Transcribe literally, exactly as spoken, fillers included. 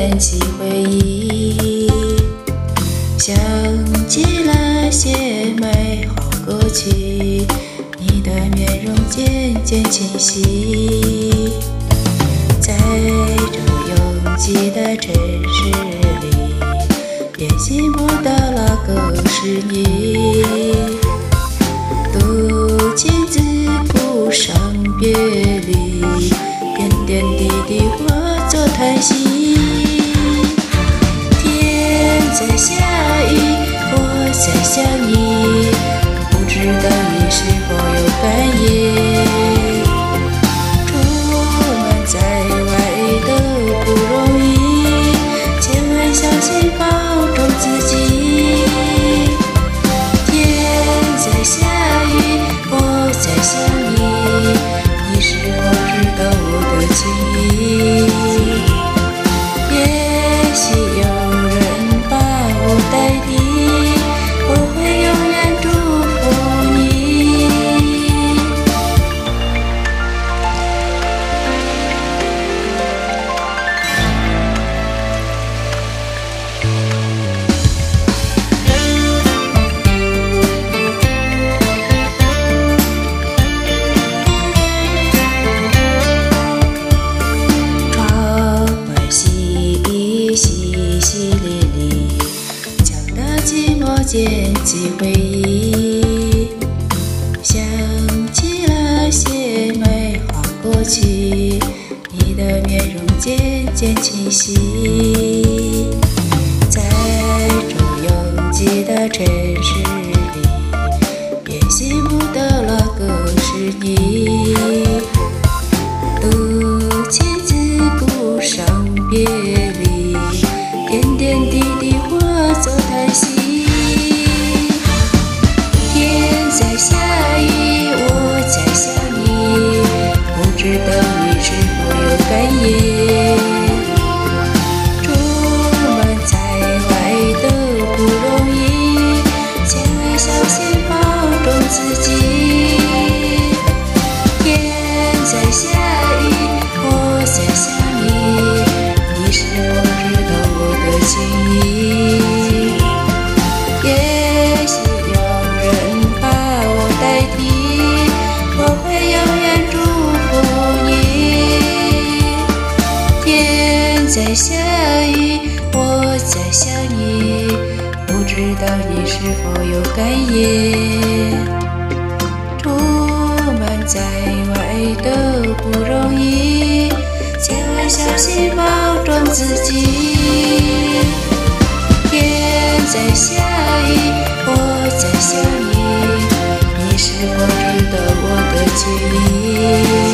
点起回忆，想起那些美好过去，你的面容渐渐清晰，在这拥挤的城市里，也寻不到那个是你，都亲自谱上别离，点点滴滴化作叹息。天在下雨，我在想你，不知道你是否有感应。出门在外都不容易，千万小心保重自己。天在下雨，我在想你，你是否知道我的情意？也许有人把我代替，我会永远祝福你。窗外淅淅淅沥沥，将那寂寞捡起回忆，想起那些美好过去，你的面容渐渐清晰，在这拥挤的城市里，也寻不到那个是你，都亲自谱上别离，点点滴滴化作叹息。天在下雨，我在想你，不知道你是否有感应。出门在外都不容易，千万小心保重自己。天在下雨，我在想你，你是否知道我的情意？也许有人把我代替，我会永远祝福你。天在下雨，我在想你，不知道你是否有感应。出门在外都不容易，千万小心保重自己。天在下雨，我在想你，你是否知道我的情意？